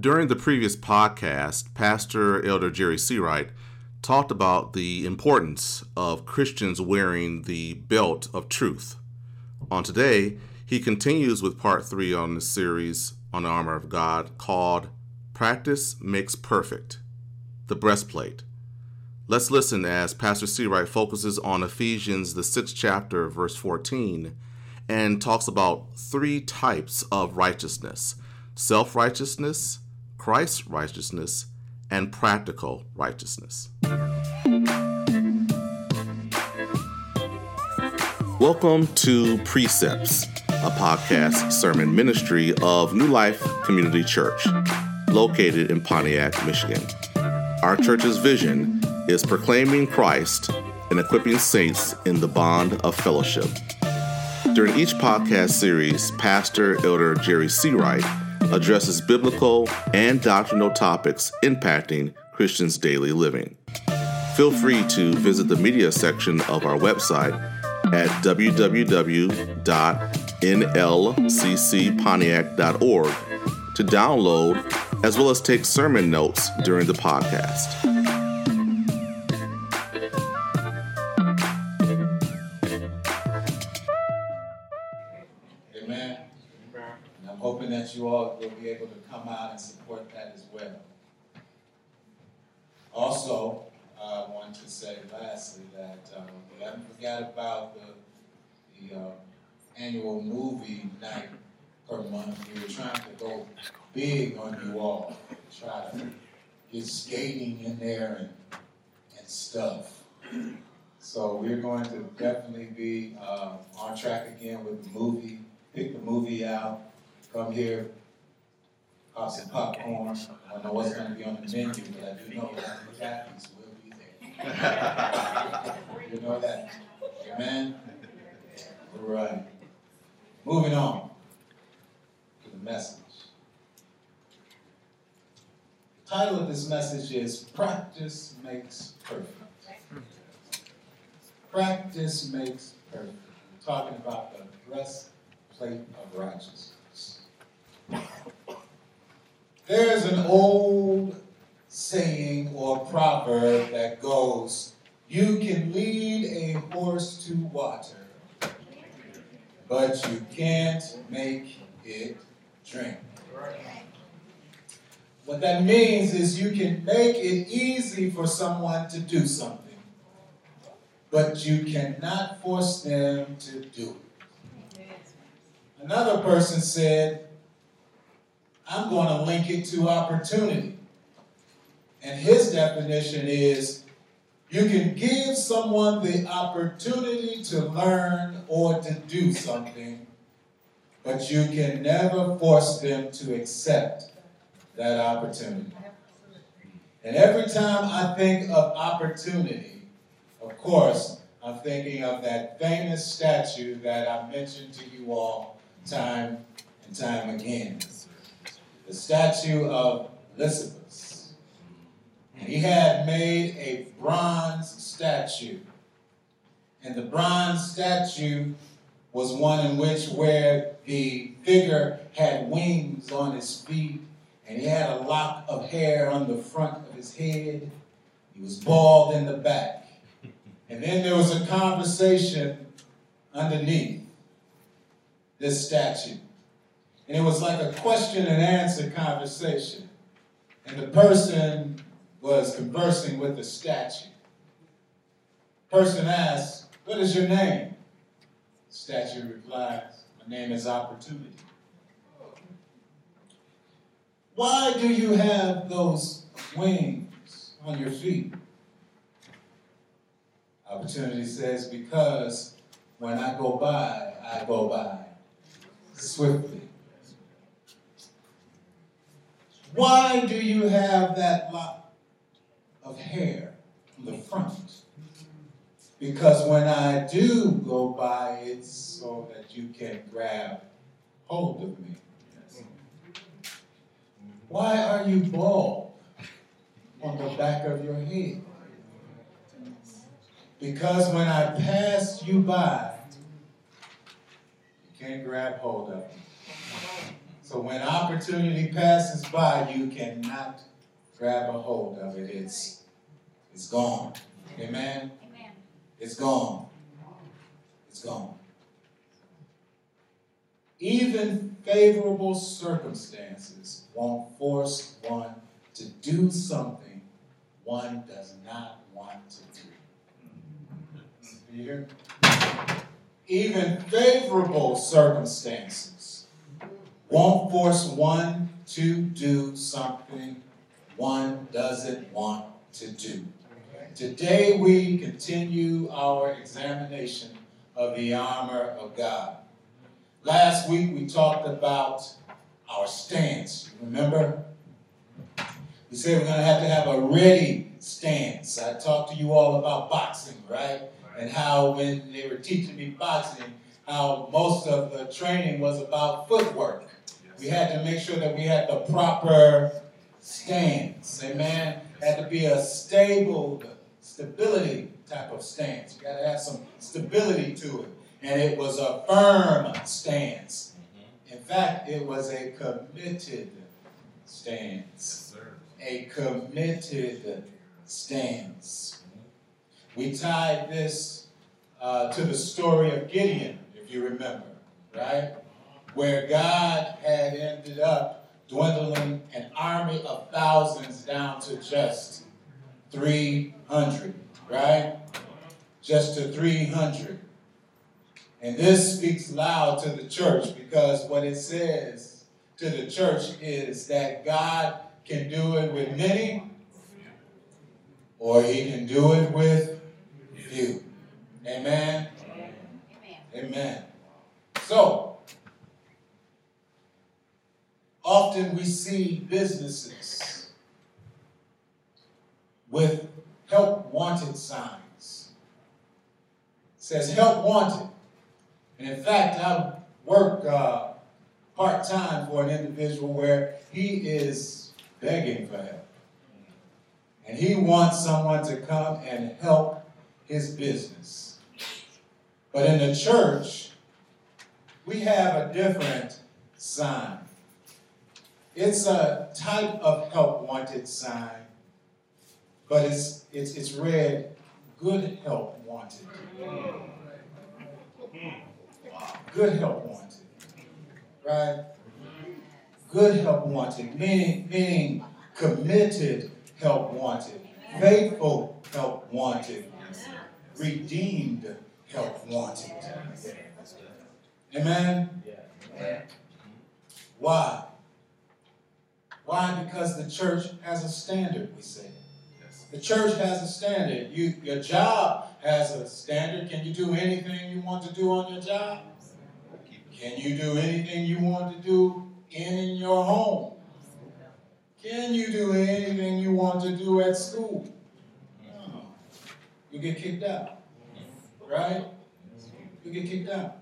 During the previous podcast, Pastor Elder Jerry Seawright talked about the importance of Christians wearing the belt of truth. On today, he continues with part 3 on the series on the armor of God called Practice Makes Perfect, the breastplate. Let's listen as Pastor Seawright focuses on Ephesians, the 6th chapter, verse 14, and talks about 3 types of righteousness: self-righteousness, Christ's righteousness, and practical righteousness. Welcome to Precepts, a podcast sermon ministry of New Life Community Church, located in Pontiac, Michigan. Our church's vision is proclaiming Christ and equipping saints in the bond of fellowship. During each podcast series, Pastor Elder Jerry Seawright addresses biblical and doctrinal topics impacting Christians' daily living. Feel free to visit the media section of our website at www.nlccpontiac.org to download as well as take sermon notes during the podcast. Hoping that you all will be able to come out and support that as well. Also, I want to say lastly that we haven't forgot about the annual movie night per month. We were trying to go big on you all, try to get skating in there and stuff. So we're going to definitely be on track again with the movie, pick the movie out. Come here, pop some popcorn. I don't know what's going to be on the menu, but I do know that the Catholics will be there. You know that. Amen? All right. Moving on to the message. The title of this message is Practice Makes Perfect. Practice makes perfect. We're talking about the breastplate of righteousness. There's an old saying or proverb that goes, "You can lead a horse to water, but you can't make it drink." What that means is you can make it easy for someone to do something, but you cannot force them to do it. Another person said, "I'm going to link it to opportunity." And his definition is, you can give someone the opportunity to learn or to do something, but you can never force them to accept that opportunity. And every time I think of opportunity, of course, I'm thinking of that famous statue that I mentioned to you all time and time again. The statue of Lysippus. And he had made a bronze statue. And the bronze statue was one in which where the figure had wings on his feet, and he had a lock of hair on the front of his head. He was bald in the back. And then there was a conversation underneath this statue. And it was like a question and answer conversation. And the person was conversing with the statue. The person asked, "What is your name?" The statue replies, "My name is Opportunity." "Why do you have those wings on your feet?" Opportunity says, "Because when I go by swiftly." "Why do you have that lock of hair in the front?" "Because when I do go by, it's so that you can grab hold of me." "Why are you bald on the back of your head?" "Because when I pass you by, you can't grab hold of me. So when opportunity passes by, you cannot grab a hold of it. It's gone. Amen? Amen. It's gone. It's gone. Even favorable circumstances won't force one to do something one does not want to do. You hear? Even favorable circumstances won't force one to do something one doesn't want to do. Today we continue our examination of the armor of God. Last week we talked about our stance. Remember? We said we're going to have a ready stance. I talked to you all about boxing, right? And how when they were teaching me boxing, how most of the training was about footwork. We had to make sure that we had the proper stance. Amen? Had to be a stability type of stance. You got to have some stability to it. And it was a firm stance. In fact, it was a committed stance. A committed stance. We tied this to the story of Gideon, if you remember, right? Where God had ended up dwindling an army of thousands down to just 300, right? Just to 300. And this speaks loud to the church, because what it says to the church is that God can do it with many, or he can do it with few. Amen? Amen. So, often we see businesses with help wanted signs. It says help wanted. And in fact, I work part-time for an individual where he is begging for help. And he wants someone to come and help his business. But in the church, we have a different sign. It's a type of help wanted sign, but it's read, good help wanted. Good help wanted, right? Good help wanted, meaning committed help wanted, faithful help wanted, redeemed help wanted. Amen? Why? Why? Because the church has a standard, we say. The church has a standard. Your job has a standard. Can you do anything you want to do on your job? Can you do anything you want to do in your home? Can you do anything you want to do at school? No. You get kicked out. Right? You get kicked out.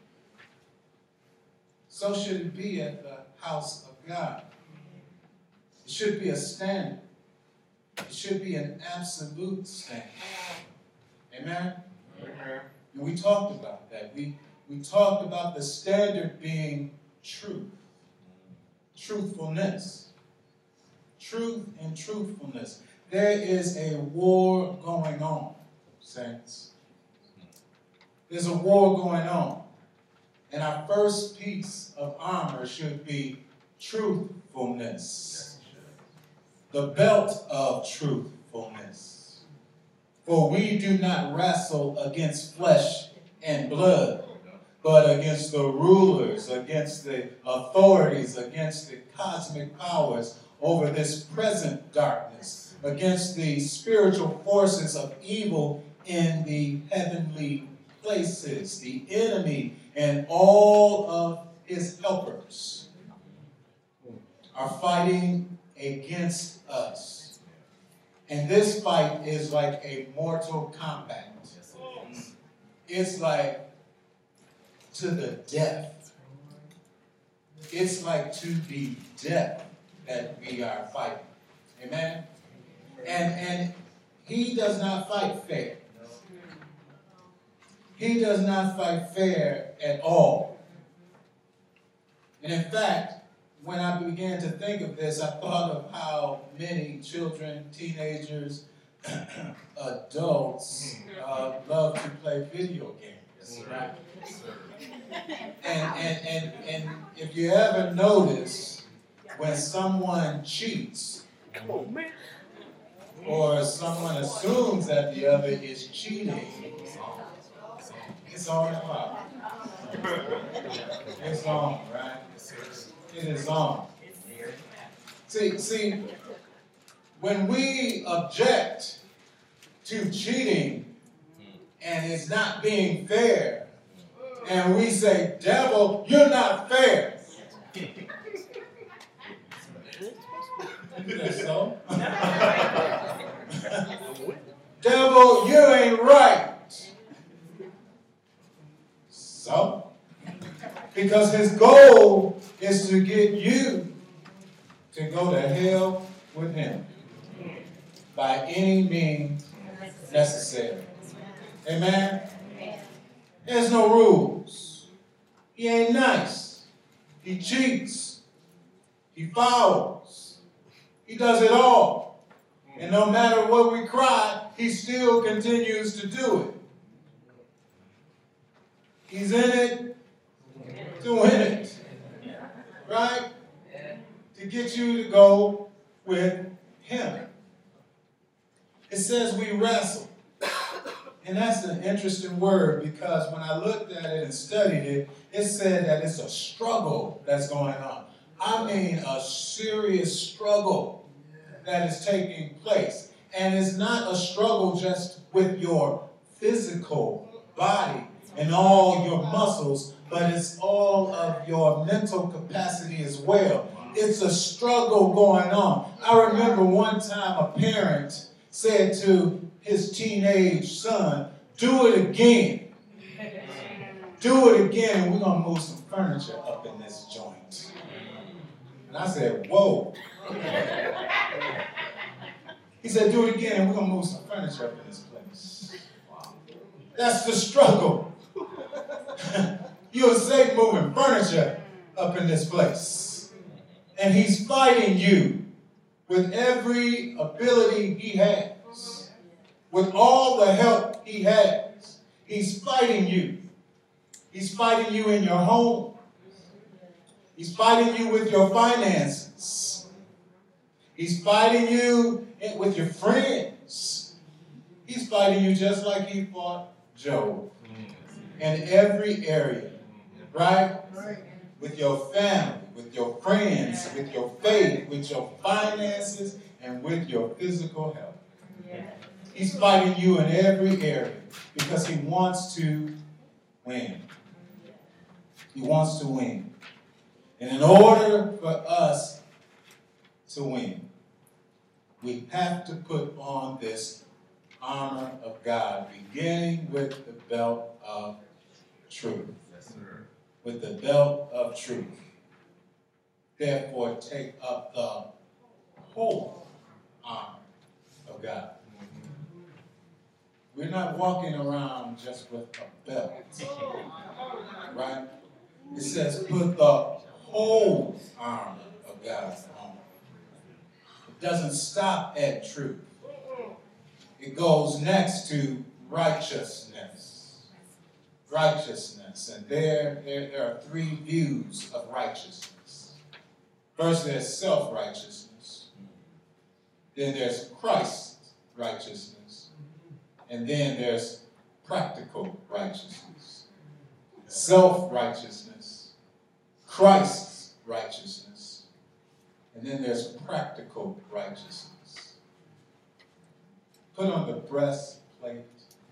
So should it be at the house of God. It should be a standard. It should be an absolute standard. Amen? Amen. And we talked about that. We talked about the standard being truth. Truthfulness. Truth and truthfulness. There is a war going on, saints. There's a war going on. And our first piece of armor should be truthfulness. The belt of truthfulness. For we do not wrestle against flesh and blood, but against the rulers, against the authorities, against the cosmic powers over this present darkness, against the spiritual forces of evil in the heavenly places, the enemy and all of his helpers are fighting against us. And this fight is like a mortal combat. It's like to the death. It's like to the death that we are fighting. Amen? And he does not fight fair. He does not fight fair at all. And in fact, when I began to think of this, I thought of how many children, teenagers, adults love to play video games. Yes, Right? yes, sir. And if you ever notice when someone cheats, or someone assumes that the other is cheating, it's on and off. It's on, right? It is on. See, when we object to cheating and it's not being fair, and we say, devil, you're not fair. Is that so? Devil, you ain't right. So? Because his goal is to get you to go to hell with him by any means necessary. Amen? There's no rules. He ain't nice. He cheats. He fouls. He does it all. And no matter what we cry, he still continues to do it. He's in it to win it. Right? To get you to go with him. It says we wrestle. And that's an interesting word, because when I looked at it and studied it, it said that it's a struggle that's going on. I mean a serious struggle that is taking place. And it's not a struggle just with your physical body and all your muscles, but it's all of your mental capacity as well. It's a struggle going on. I remember one time a parent said to his teenage son, do it again. Do it again, and we're going to move some furniture up in this joint. And I said, whoa. He said, do it again, and we're going to move some furniture up in this place. That's the struggle. You'll say moving furniture up in this place. And he's fighting you with every ability he has, with all the help he has. He's fighting you. He's fighting you in your home. He's fighting you with your finances. He's fighting you with your friends. He's fighting you just like he fought Job in every area, right? With your family, with your friends, with your faith, with your finances, and with your physical health. He's fighting you in every area because he wants to win. He wants to win. And in order for us to win, we have to put on this armor of God, beginning with the belt of truth. Yes, sir. With the belt of truth. Therefore, take up the whole armor of God. We're not walking around just with a belt, right? It says put the whole armor of God on. It doesn't stop at truth. It goes next to righteousness. Righteousness. And there are three views of righteousness. First, there's self-righteousness. Then there's Christ's righteousness. And then there's practical righteousness. Self-righteousness, Christ's righteousness, and then there's practical righteousness. Put on the breastplate.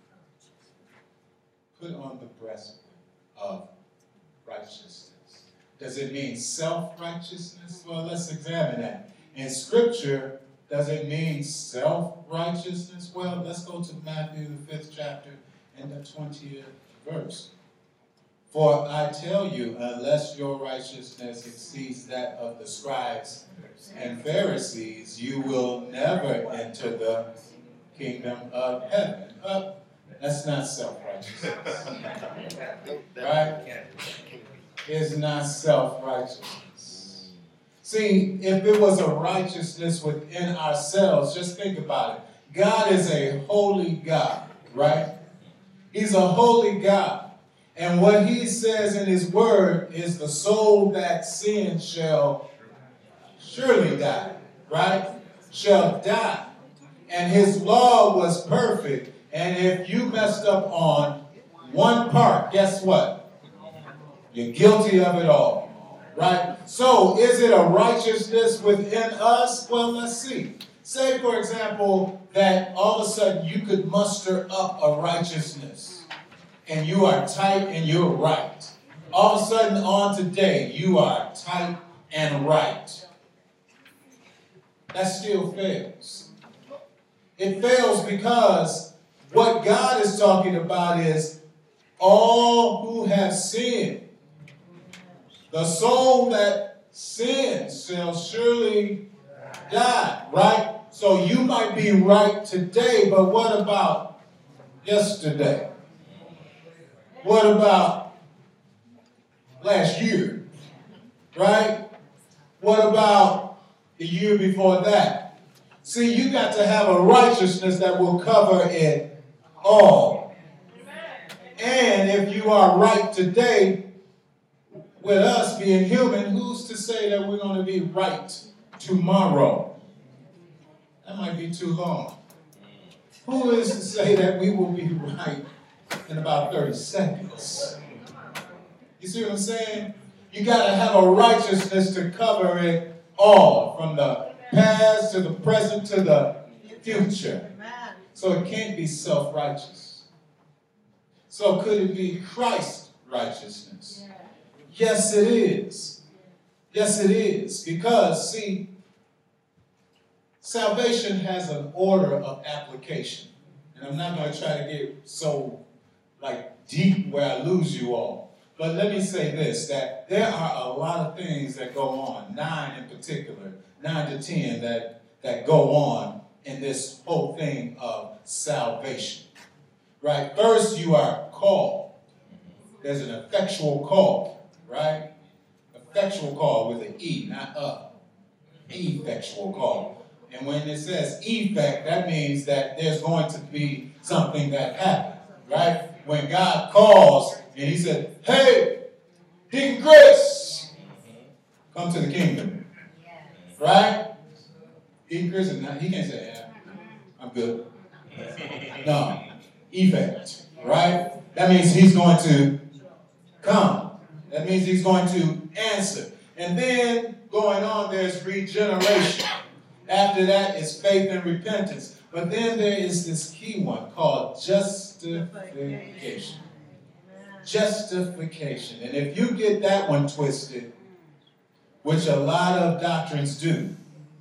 Put on the breastplate of righteousness. Does it mean self-righteousness? Well, let's examine that. In Scripture, does it mean self-righteousness? Well, let's go to Matthew, the 5th chapter, and the 20th verse. For I tell you, unless your righteousness exceeds that of the scribes and Pharisees, you will never enter the kingdom of heaven. That's not self-righteousness. Right? It's not self-righteousness. See, if it was a righteousness within ourselves, just think about it. God is a holy God, right? He's a holy God. And what he says in his word is the soul that sins shall surely die, right? Shall die. And his law was perfect. And if you messed up on one part, guess what? You're guilty of it all, right? So is it a righteousness within us? Well, let's see. Say, for example, that all of a sudden you could muster up a righteousness and you are tight and you're right. All of a sudden on today, you are tight and right. That still fails. It fails because what God is talking about is all who have sinned. The soul that sins shall surely die, right? So you might be right today, but what about yesterday? What about last year? Right? What about the year before that? See, you got to have a righteousness that will cover it all. And if you are right today, with us being human, who's to say that we're going to be right tomorrow? That might be too long. Who is to say that we will be right in about 30 seconds? You see what I'm saying? You got to have a righteousness to cover it all, from the past to the present to the future. So it can't be self-righteous. So could it be Christ's righteousness? Yes, it is. Yes, it is. Because, see, salvation has an order of application. And I'm not going to try to get so, deep where I lose you all. But let me say this, that there are a lot of things that go on, 9 in particular, 9 to 10 that go on in this whole thing of salvation. Right? First, you are called. There's an effectual call. Right? Effectual call with an E, not a. Effectual call. And when it says effect, that means that there's going to be something that happens. Right? When God calls and he said, hey, Deacon Chris, come to the kingdom. Right? Deacon Chris, he can't say, yeah, I'm good. No. Effect. Right? That means he's going to come. That means he's going to answer. And then going on, there's regeneration. After that is faith and repentance. But then there is this key one called justification. Justification. And if you get that one twisted, which a lot of doctrines do,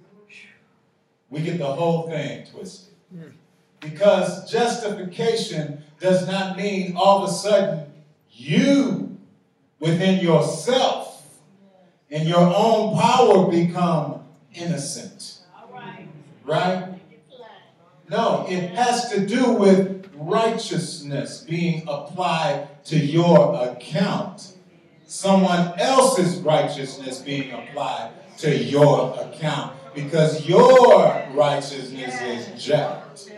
we get the whole thing twisted. Because justification does not mean all of a sudden you within yourself and your own power become innocent. Right? No, it has to do with righteousness being applied to your account. Someone else's righteousness being applied to your account. Because your righteousness is jacked.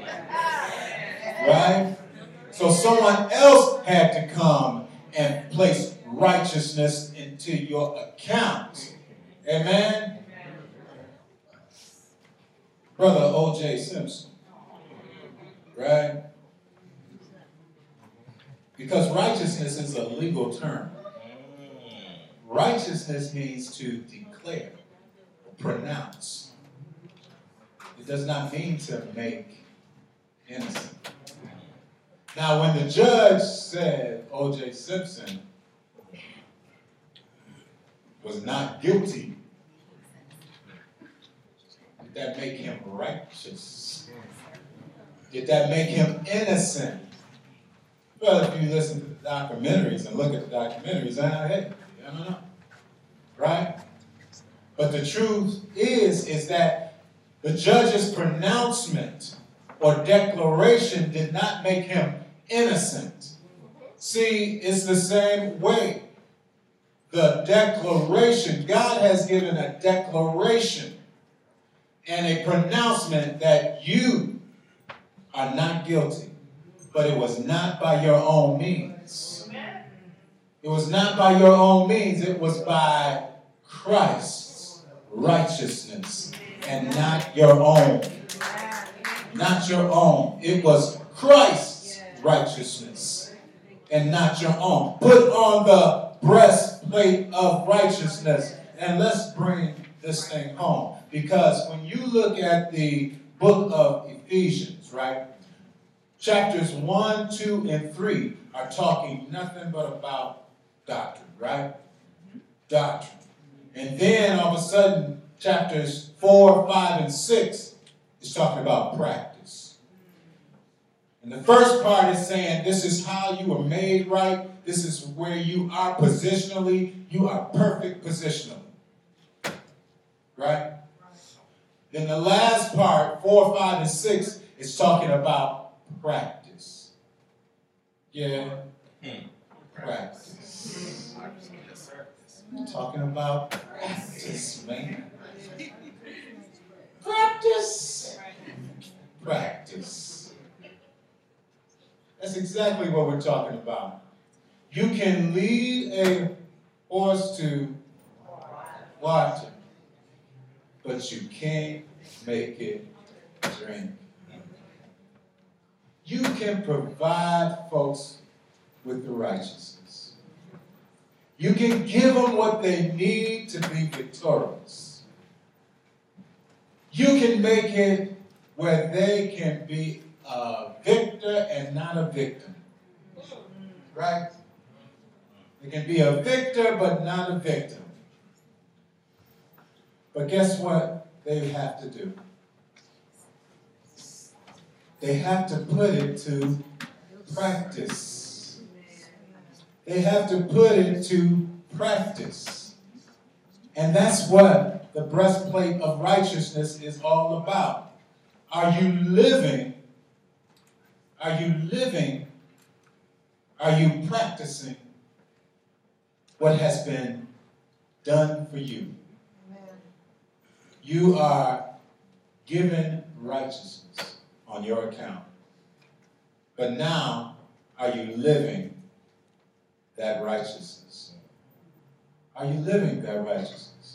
Right? So someone else had to come and place righteousness into your account. Amen? Brother O.J. Simpson. Right? Because righteousness is a legal term. Righteousness means to declare, pronounce. It does not mean to make innocent. Now, when the judge said O.J. Simpson was not guilty, did that make him righteous? Did that make him innocent? Well, if you listen to the documentaries and look at the documentaries, hey, I don't know. Right? But the truth is that the judge's pronouncement or declaration did not make him innocent. See, it's the same way. the declaration. God has given a declaration and a pronouncement that you are not guilty. But it was not by your own means. It was not by your own means. It was by Christ's righteousness and not your own. Not your own. It was Christ's righteousness and not your own. Put on the breastplate of righteousness. And let's bring this thing home. Because when you look at the book of Ephesians, right? Chapters 1, 2, and 3 are talking nothing but about doctrine, right? Doctrine. And then all of a sudden, chapters 4, 5, and 6 is talking about practice. And the first part is saying this is how you were made right. This is where you are positionally. You are perfect positionally. Right? Then the last part, 4, 5, and 6, is talking about practice. Yeah. Practice. I'm talking about practice, man. Practice. Practice. That's exactly what we're talking about. You can lead a horse to water, but you can't make it drink. You can provide folks with the righteousness. You can give them what they need to be victorious. You can make it where they can be a victor and not a victim. Right? They can be a victor but not a victim. But guess what they have to do? They have to put it to practice. They have to put it to practice. And that's what the breastplate of righteousness is all about. Are you living? Are you living? Are you practicing what has been done for you? You are given righteousness on your account. But now, are you living that righteousness? Are you living that righteousness?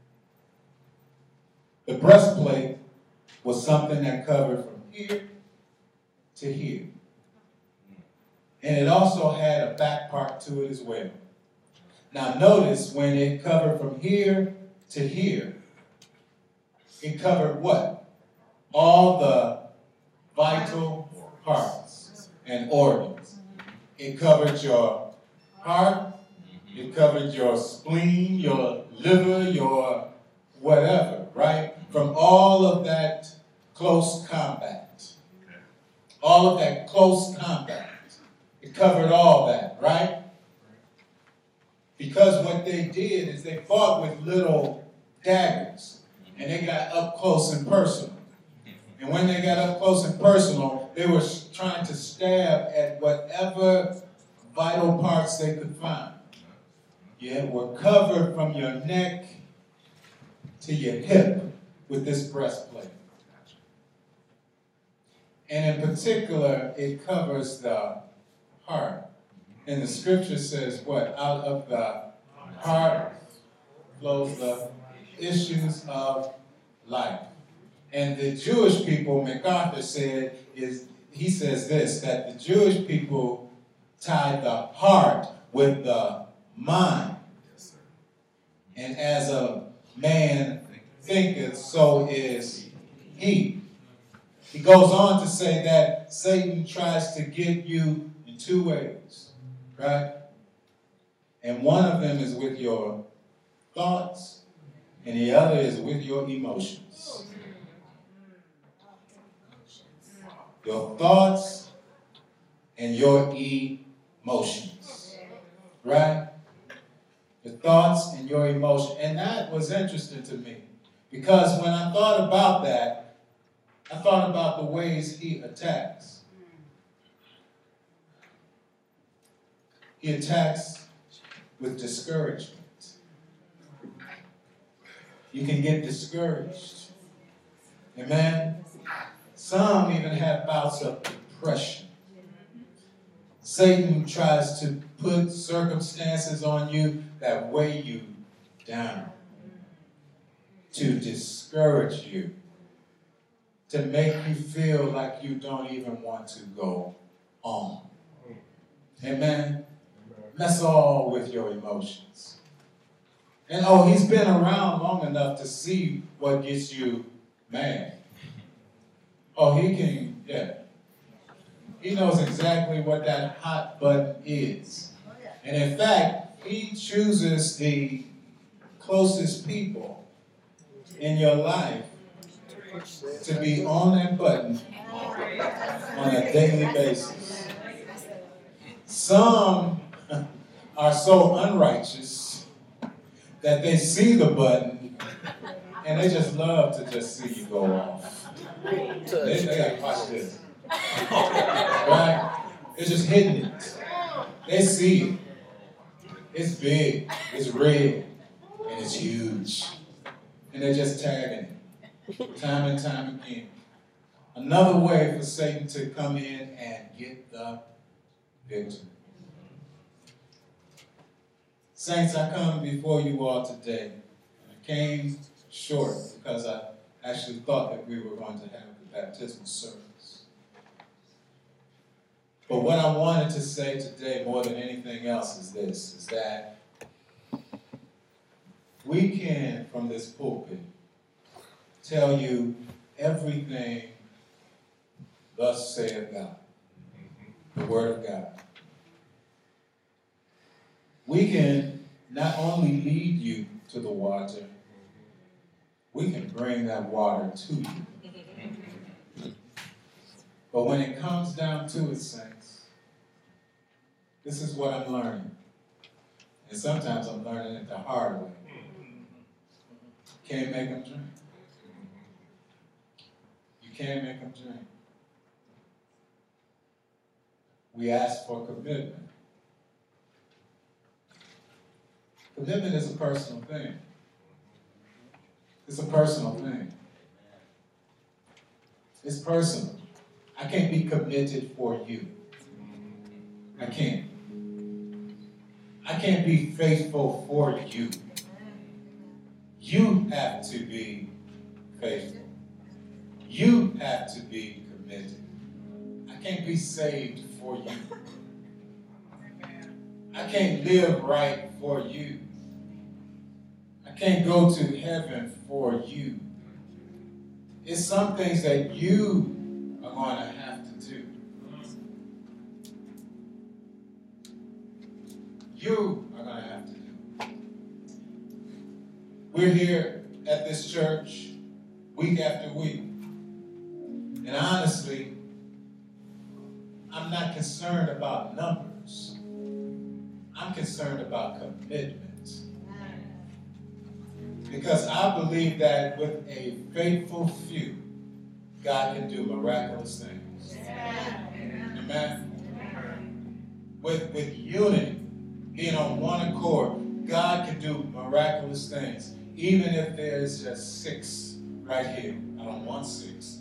The breastplate was something that covered from here to here. And it also had a back part to it as well. Now notice when it covered from here to here, it covered what? All the vital parts and organs. It covered your heart, it covered your spleen, your liver, your whatever, right? From all of that close combat. All of that close combat. It covered all that, right? Because what they did is they fought with little daggers. And they got up close and personal. And when they got up close and personal, they were trying to stab at whatever vital parts they could find. Yeah, were covered from your neck to your hip with this breastplate. And in particular, it covers the heart. And the scripture says what? Out of the heart flows the issues of life. And the Jewish people, MacArthur said, he says this, that the Jewish people tied the heart with the mind. And as a man thinketh, so is he. He goes on to say that Satan tries to get you in two ways, right? And one of them is with your thoughts, and the other is with your emotions. Your thoughts and your emotions, right? Your thoughts and your emotions. And that was interesting to me, because when I thought about that, I thought about the ways he attacks. He attacks with discouragement. You can get discouraged. Amen? Some even have bouts of depression. Satan tries to put circumstances on you that weigh you down, to discourage you, to make you feel like you don't even want to go on. Amen? Mess all with your emotions. And he's been around long enough to see what gets you mad. He can, yeah. He knows exactly what that hot button is. And in fact, he chooses the closest people in your life to be on that button on a daily basis. Some are so unrighteous that they see the button and they just love to just see you go off. They gotta watch this. Right? They're just hitting it. They see it. It's big, it's red, and it's huge. And they're just tagging it time and time again. Another way for Satan to come in and get the victory. Saints, I come before you all today. I came short because I actually thought that we were going to have the baptismal service. But what I wanted to say today more than anything else is this, is that we can, from this pulpit, tell you everything thus saith God, the Word of God. We can not only lead you to the water, we can bring that water to you. But when it comes down to it, saints, this is what I'm learning. And sometimes I'm learning it the hard way. Can't make them drink. You can't make them drink. We ask for commitment. Commitment is a personal thing. It's a personal thing. It's personal. I can't be committed for you. I can't. I can't be faithful for you. You have to be faithful. You have to be committed. I can't be saved for you. I can't live right for you. I can't go to heaven for you. It's some things that you are going to have to do. You are going to have to do. We're here at this church week after week. And honestly, I'm not concerned about numbers. I'm concerned about commitment. Because I believe that with a faithful few, God can do miraculous things. Amen? With unity, being on one accord, God can do miraculous things. Even if there's just 6 right here. I don't want 6.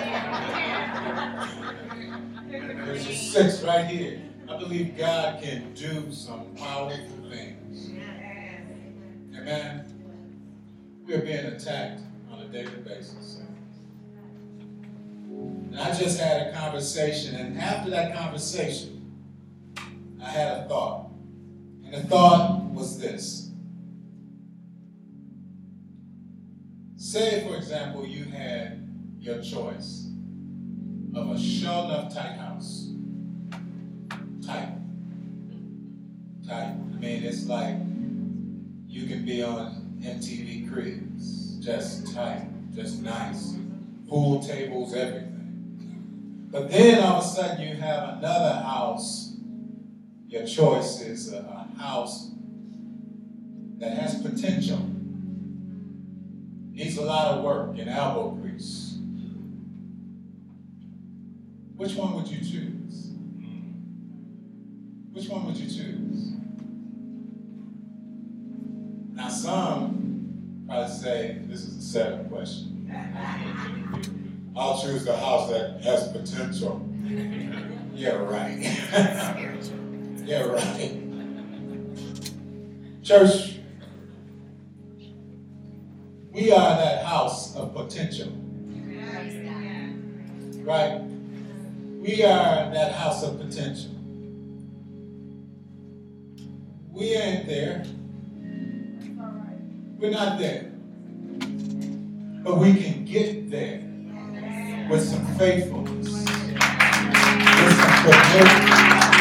There's just 6 right here. I believe God can do some powerful things. Amen? We're being attacked on a daily basis. And I just had a conversation, and after that conversation, I had a thought. And the thought was this. Say, for example, you had your choice of a sure enough tight house. Tight. I mean, it's like you can be on MTV Cribs, just tight, just nice, pool tables, everything. But then all of a sudden you have another house. Your choice is a house that has potential, needs a lot of work and elbow grease. Which one would you choose? Which one would you choose? Now some I'd say this is a setup question. I'll choose the house that has potential. Yeah, right. Yeah, right. Church, we are that house of potential. Right? We are that house of potential. We ain't there. We're not there. But we can get there with some faithfulness, with some commitment.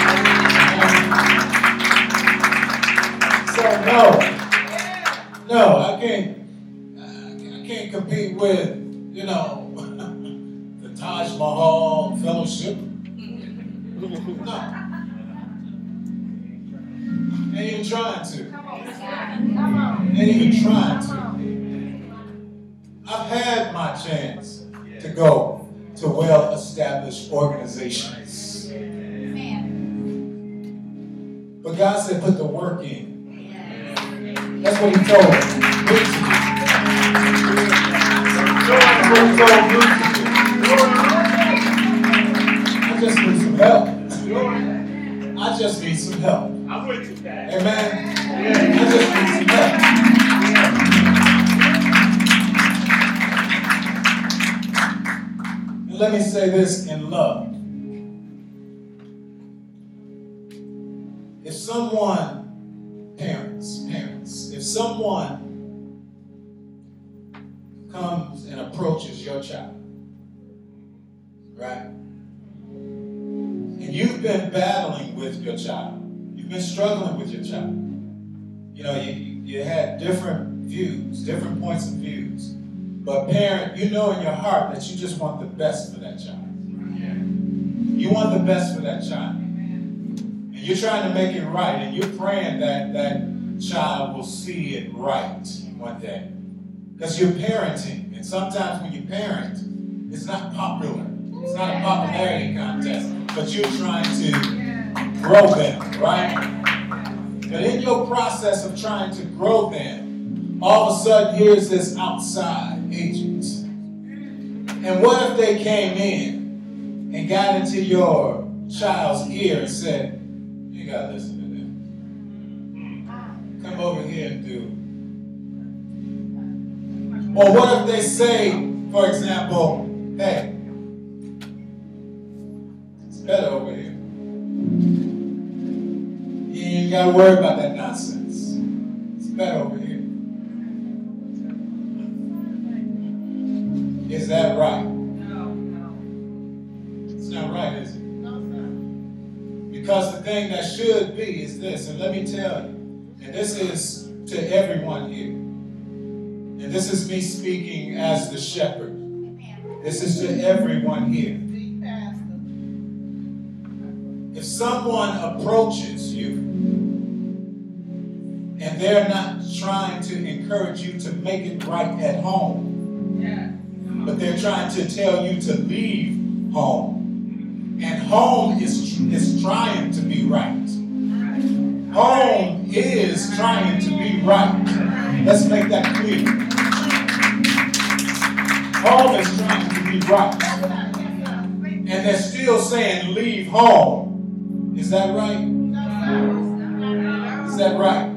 So no, I can't compete with, the Taj Mahal Fellowship. No. Ain't even trying to. Ain't even trying to. I've had my chance to go to well-established organizations. But God said, put the work in. That's what He told me to do. That's what He told me to do. I just need some help. I just need some help. I'm with you, Dad. Amen. I just need some help. And let me say this in love. If someone, parents, if someone comes and approaches your child, right? And you've been battling with your child. You've been struggling with your child. You had different views, different points of views. But parent, you know in your heart that you just want the best for that child. You want the best for that child. And you're trying to make it right. And you're praying that that child will see it right one day. Because you're parenting. And sometimes when you parent, it's not popular. It's not a popularity contest. But you're trying to grow them, right? But in your process of trying to grow them, all of a sudden here's this outside agent. And what if they came in and got into your child's ear and said, you gotta listen to them. Come over here and do. Or what if they say, for example, hey, it's better over here. You ain't got to worry about that nonsense. It's better over here. Is that right? No. It's not right, is it? Because the thing that should be is this, and let me tell you, and this is to everyone here, and this is me speaking as the shepherd. This is to everyone here. If someone approaches you and they're not trying to encourage you to make it right at home, but they're trying to tell you to leave home, and home is trying to be right. Home is trying to be right. Let's make that clear. Home is trying to be right. And they're still saying leave home. Is that right? Is that right?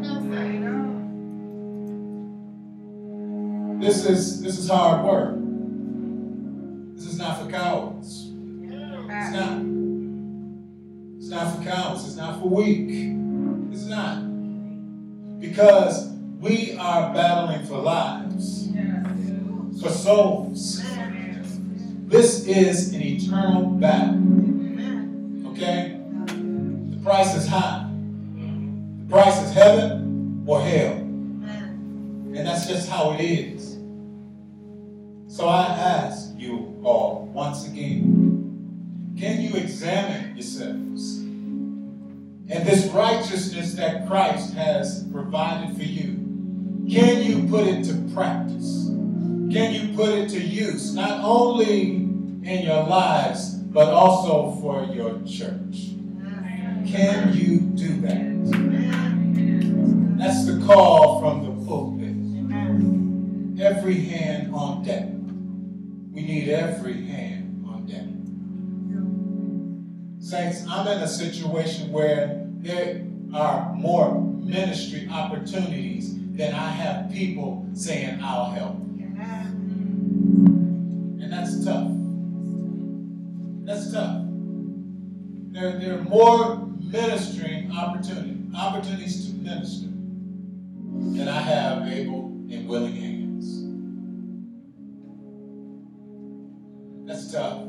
This is hard work. This is not for cowards. It's not. It's not for cowards. It's not for weak. It's not. Because we are battling for lives, for souls. This is an eternal battle. Okay? The price is high. The price is heaven or hell. And that's just how it is. So I ask you all once again, can you examine yourselves? And this righteousness that Christ has provided for you, can you put it to practice? Can you put it to use, not only in your lives, but also for your church? Can you do that? That's the call from the pulpit. every hand on deck. We need every hand on deck. Saints, I'm in a situation where there are more ministry opportunities than I have people saying, I'll help. And that's tough. That's tough. There are more ministering opportunities to minister than I have able and willing hands. That's tough.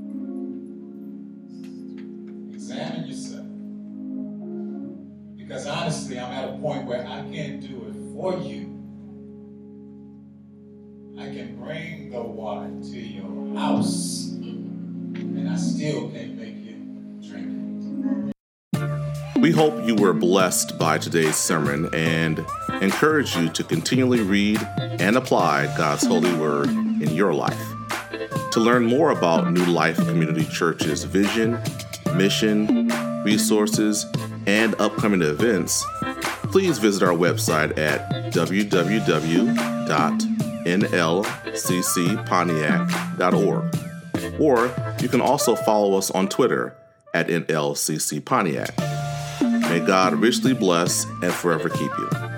Examine yourself. Because honestly, I'm at a point where I can't do it for you. I can bring the water to your house, and I still can't make you drink it. We hope you were blessed by today's sermon and encourage you to continually read and apply God's holy word in your life. To learn more about New Life Community Church's vision, mission, resources, and upcoming events, please visit our website at www.nlccpontiac.org. Or you can also follow us on Twitter at NLCC Pontiac. May God richly bless and forever keep you.